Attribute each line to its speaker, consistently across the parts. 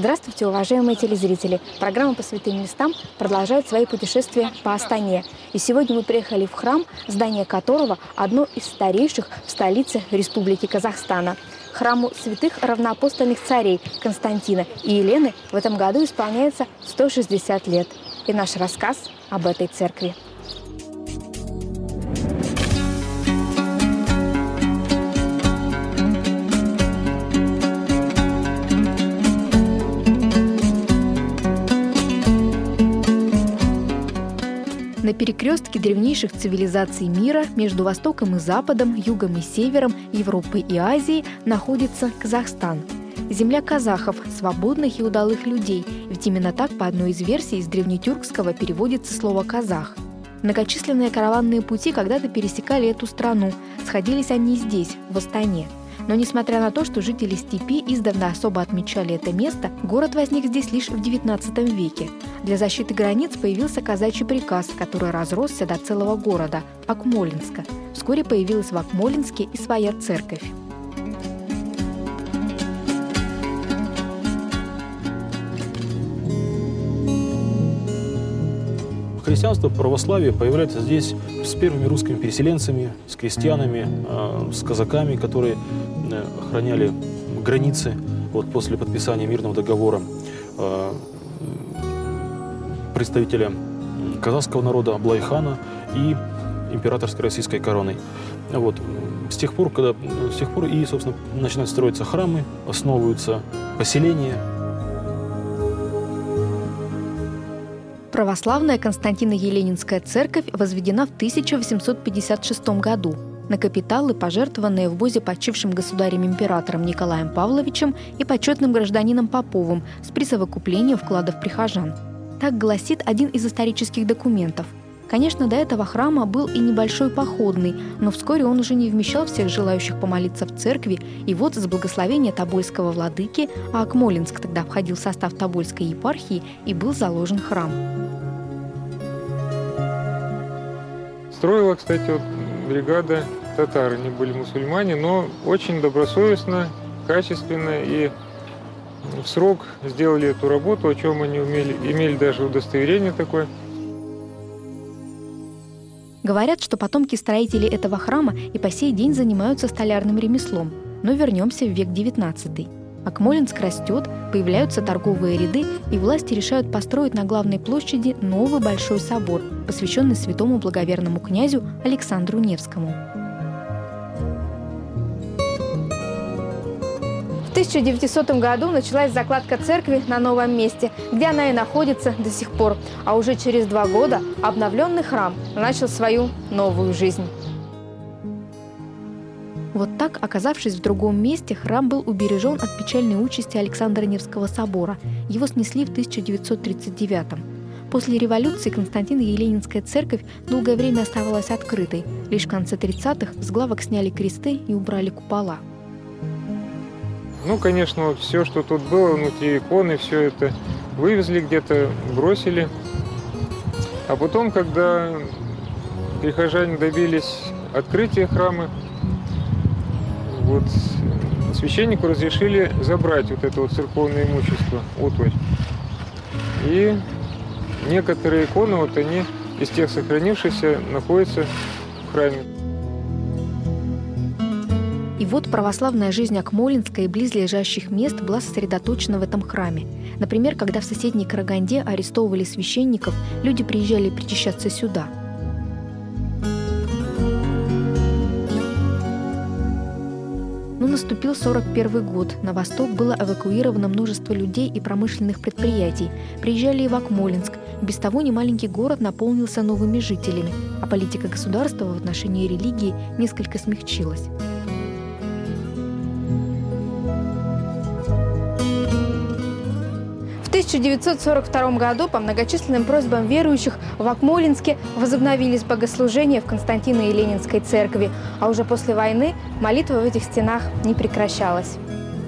Speaker 1: Здравствуйте, уважаемые телезрители! Программа «По святым местам» продолжает свои путешествия по Астане. И сегодня мы приехали в храм, здание которого одно из старейших в столице Республики Казахстана. Храму святых равноапостольных царей Константина и Елены в этом году исполняется 160 лет. И наш рассказ об этой церкви. На перекрестке древнейших цивилизаций мира между Востоком и Западом, Югом и Севером, Европой и Азией находится Казахстан. Земля казахов, свободных и удалых людей, ведь именно так по одной из версий из древнетюркского переводится слово «казах». Многочисленные караванные пути когда-то пересекали эту страну, сходились они здесь, в Астане. Но несмотря на то, что жители степи издавна особо отмечали это место, город возник здесь лишь в XIX веке. Для защиты границ появился казачий приказ, который разросся до целого города – Акмолинска. Вскоре появилась в Акмолинске и своя церковь.
Speaker 2: Христианство, православие появляется здесь с первыми русскими переселенцами, с крестьянами, с казаками, которые охраняли границы после подписания мирного договора, представителя казахского народа Аблай-хана и императорской российской короной. С тех пор и, собственно, начинают строиться храмы, основываются поселения.
Speaker 1: Православная Константино-Еленинская церковь возведена в 1856 году. На капиталы, пожертвованные в ВОЗе почившим государем-императором Николаем Павловичем и почетным гражданином Поповым с присовокуплением вкладов прихожан. Так гласит один из исторических документов. Конечно, до этого храма был и небольшой походный, но вскоре он уже не вмещал всех желающих помолиться в церкви, и вот с благословения тобольского владыки, а Акмолинск тогда входил в состав Тобольской епархии, и был заложен храм.
Speaker 3: Строила, кстати, бригада татар, они были мусульмане, но очень добросовестно, качественно и в срок сделали эту работу, о чем они имели даже удостоверение такое.
Speaker 1: Говорят, что потомки строителей этого храма и по сей день занимаются столярным ремеслом. Но вернемся в век XIX. Акмолинск растет, появляются торговые ряды, и власти решают построить на главной площади новый большой собор, посвященный святому благоверному князю Александру Невскому. В 1900 году началась закладка церкви на новом месте, где она и находится до сих пор. А уже через 2 года обновленный храм начал свою новую жизнь. Вот так, оказавшись в другом месте, храм был убережен от печальной участи Александра Невского собора. Его снесли в 1939-м. После революции Константино-Еленинская церковь долгое время оставалась открытой. Лишь в конце 30-х с главок сняли кресты и убрали купола.
Speaker 3: Конечно, все, что тут было, внутри иконы, все это вывезли где-то, бросили. А потом, когда прихожане добились открытия храма, священнику разрешили забрать это церковное имущество, утварь. И некоторые иконы, они из тех сохранившихся, находятся в храме.
Speaker 1: И вот православная жизнь Акмолинска и близлежащих мест была сосредоточена в этом храме. Например, когда в соседней Караганде арестовывали священников, люди приезжали причащаться сюда. Но наступил 41 год. На восток было эвакуировано множество людей и промышленных предприятий. Приезжали и в Акмолинск. Без того немаленький город наполнился новыми жителями, а политика государства в отношении религии несколько смягчилась. В 1942 году по многочисленным просьбам верующих в Акмолинске возобновились богослужения в Константино-Еленинской церкви, а уже после войны молитва в этих стенах не прекращалась.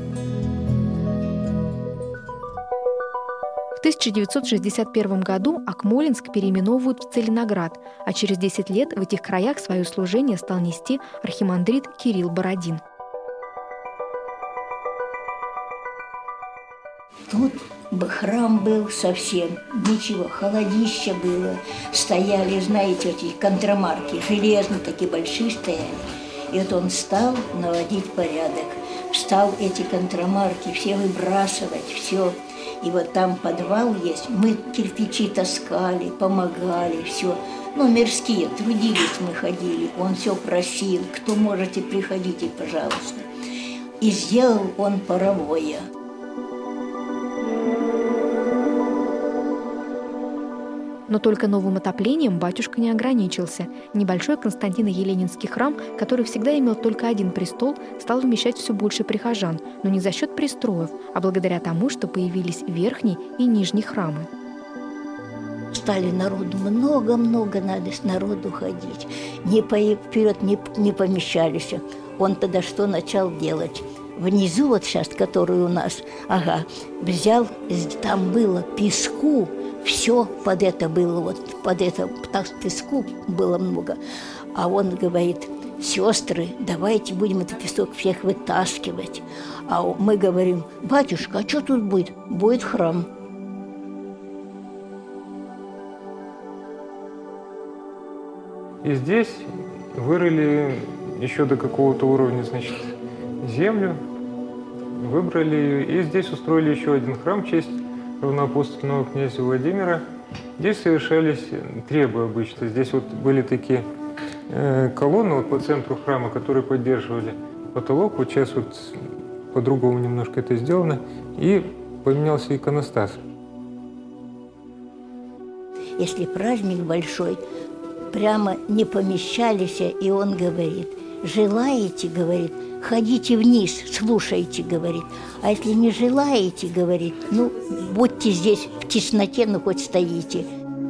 Speaker 1: В 1961 году Акмолинск переименовывают в Целиноград, а через 10 лет в этих краях свое служение стал нести архимандрит Кирилл Бородин.
Speaker 4: Тут храм был совсем, ничего, холодище было. Стояли, знаете, эти контрамарки, железные, такие большие стояли. И вот он стал наводить порядок. Стал эти контрамарки все выбрасывать, все. И вот там подвал есть, мы кирпичи таскали, помогали, все. Ну, мирские, трудились мы, ходили. Он все просил, кто можете, приходите, пожалуйста. И сделал он паровое.
Speaker 1: Но только новым отоплением батюшка не ограничился. Небольшой Константино-Еленинский храм, который всегда имел только один престол, стал вмещать все больше прихожан, но не за счет пристроев, а благодаря тому, что появились верхний и нижний храмы.
Speaker 4: Стали народу много-много, надо с народу ходить. Вперед не помещались. Он тогда что начал делать? Внизу, вот сейчас, который у нас, взял, там было песку, все под это было, вот под это, так песку было много. А он говорит: сестры, давайте будем этот песок всех вытаскивать. А мы говорим: батюшка, а что тут будет? Будет храм.
Speaker 3: И здесь вырыли еще до какого-то уровня, значит, землю, выбрали ее, и здесь устроили еще один храм в честь равноапостольного князя Владимира. Здесь совершались требы обычно. Здесь вот были такие колонны вот по центру храма, которые поддерживали потолок. Вот сейчас вот по-другому немножко это сделано. И поменялся иконостас.
Speaker 4: Если праздник большой, прямо не помещались, и он говорит: желаете, говорит, ходите вниз, слушайте, говорит. А если не желаете, говорит, ну, будьте здесь в тесноте, ну, хоть стоите.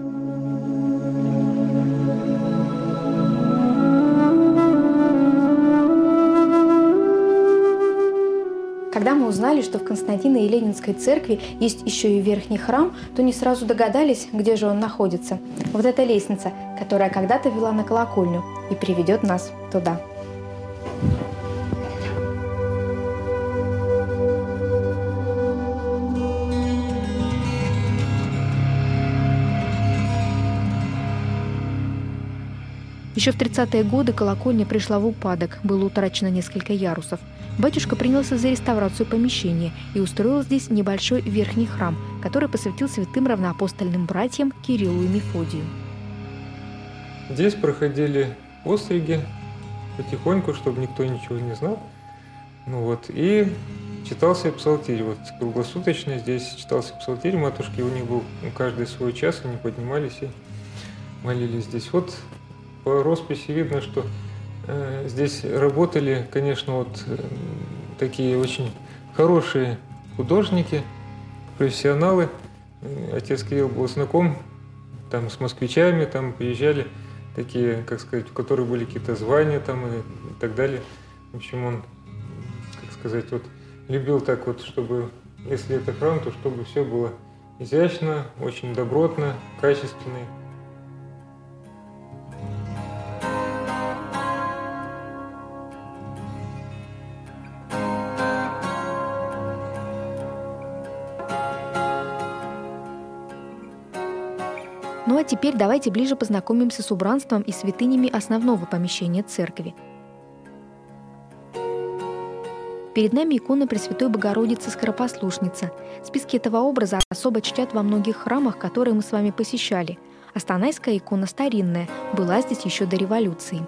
Speaker 1: Когда мы узнали, что в Константино-Еленинской церкви есть еще и верхний храм, то не сразу догадались, где же он находится. Вот эта лестница, которая когда-то вела на колокольню и приведет нас туда. Еще в 30-е годы колокольня пришла в упадок, было утрачено несколько ярусов. Батюшка принялся за реставрацию помещения и устроил здесь небольшой верхний храм, который посвятил святым равноапостольным братьям Кириллу и Мефодию.
Speaker 3: Здесь проходили постриги потихоньку, чтобы никто ничего не знал. Ну вот, и читался псалтирь. Вот круглосуточно здесь читался псалтирь. Матушки, у них был каждый свой час, они поднимались и молились здесь. Вот по росписи видно, что здесь работали, конечно, вот такие очень хорошие художники, профессионалы. Отец Кирилл был знаком там с москвичами, там приезжали такие, как сказать, у которых были какие-то звания там и так далее. В общем, он, как сказать, вот любил так вот, чтобы, если это храм, то чтобы все было изящно, очень добротно, качественно.
Speaker 1: Ну а теперь давайте ближе познакомимся с убранством и святынями основного помещения церкви. Перед нами икона Пресвятой Богородицы Скоропослушница. Списки этого образа особо чтят во многих храмах, которые мы с вами посещали. Астанайская икона старинная, была здесь еще до революции.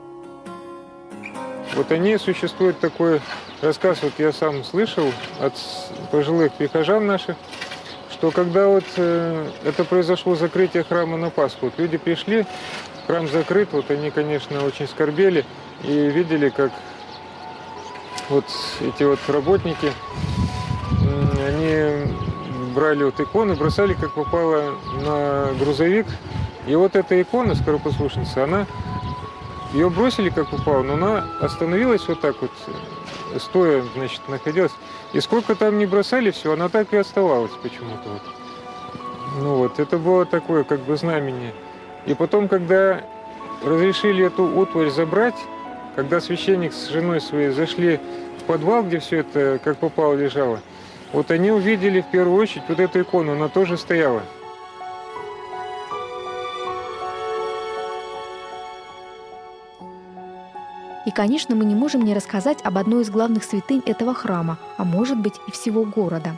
Speaker 3: Вот о ней существует такой рассказ, вот я сам слышал от пожилых прихожан наших, что когда вот это произошло закрытие храма на Пасху, вот люди пришли, храм закрыт, вот они, конечно, очень скорбели и видели, как вот эти вот работники, они брали вот иконы, бросали как попало на грузовик, и вот эта икона Скоропослушница, она, ее бросили как попало, но она остановилась вот так вот, стоя, значит, находилась. И сколько там не бросали, все, она так и оставалась почему-то. Вот. Ну вот, это было такое, как бы, знамение. И потом, когда разрешили эту утварь забрать, когда священник с женой своей зашли в подвал, где все это, как попало, лежало, Вот они увидели в первую очередь вот эту икону, она тоже стояла.
Speaker 1: И, конечно, мы не можем не рассказать об одной из главных святынь этого храма, а может быть и всего города.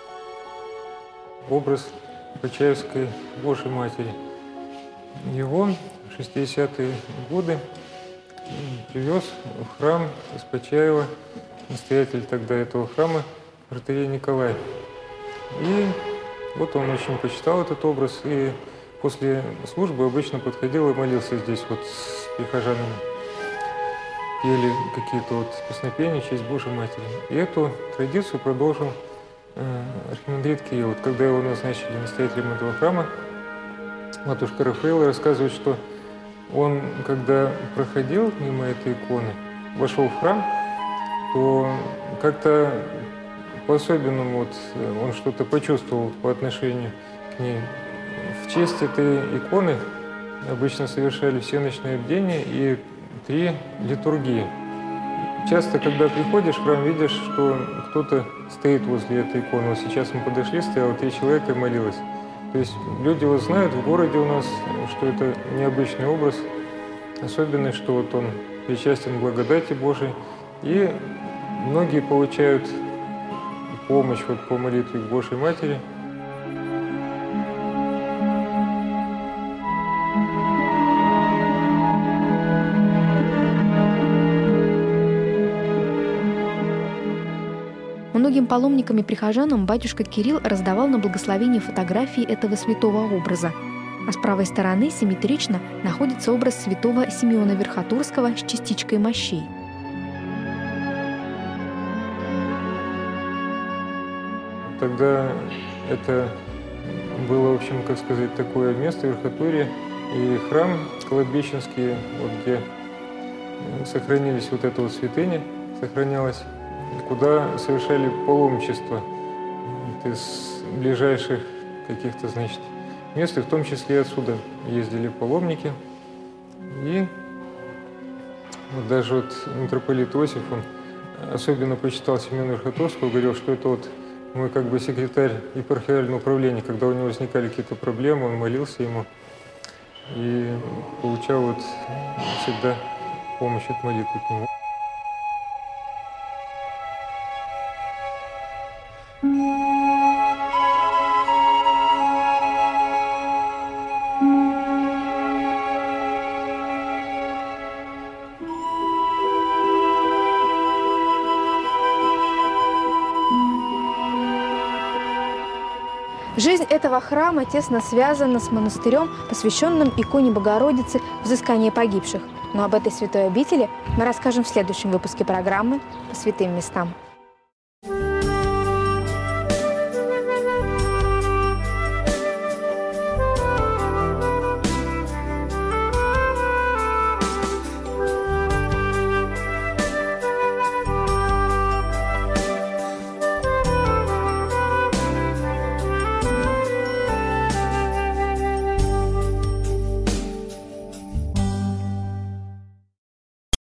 Speaker 3: Образ Почаевской Божьей Матери. Его в 60-е годы привез в храм из Почаева настоятель тогда этого храма протоиерей Николай. И вот он очень почитал этот образ, и после службы обычно подходил и молился здесь вот с прихожанами. Пели какие-то вот песнопения в честь Божьей Матери. И эту традицию продолжил архимандрит Кирилл. Вот когда его назначили настоятелем этого храма, матушка Рафаэла рассказывает, что он, когда проходил мимо этой иконы, вошел в храм, то как-то по-особенному вот он что-то почувствовал по отношению к ней. В честь этой иконы обычно совершали всеночное бдение и 3 литургии. Часто, когда приходишь в храм, видишь, что кто-то стоит возле этой иконы. Вот сейчас мы подошли, стояло 3 человека и молилось. То есть люди вот знают в городе у нас, что это необычный образ, особенный, что вот он причастен к благодати Божией. И многие получают помощь вот по молитве к Божьей Матери.
Speaker 1: Многим паломникам и прихожанам батюшка Кирилл раздавал на благословение фотографии этого святого образа. А с правой стороны симметрично находится образ святого Симеона Верхотурского с частичкой мощей.
Speaker 3: Тогда это было, в общем, как сказать, такое место Верхотурье и храм кладбищенский, вот где сохранились вот эта вот святыня, сохранялась, куда совершали паломничество из ближайших каких-то, значит, мест, и в том числе и отсюда ездили паломники. И вот даже вот митрополит Иосиф, он особенно почитал Симеона Верхотурского, говорил, что это вот мой как бы секретарь епархиального управления. Когда у него возникали какие-то проблемы, он молился ему и получал вот всегда помощь от молитвы к нему.
Speaker 1: Жизнь этого храма тесно связана с монастырем, посвященным иконе Богородицы взыскания погибших. Но об этой святой обители мы расскажем в следующем выпуске программы «По святым местам».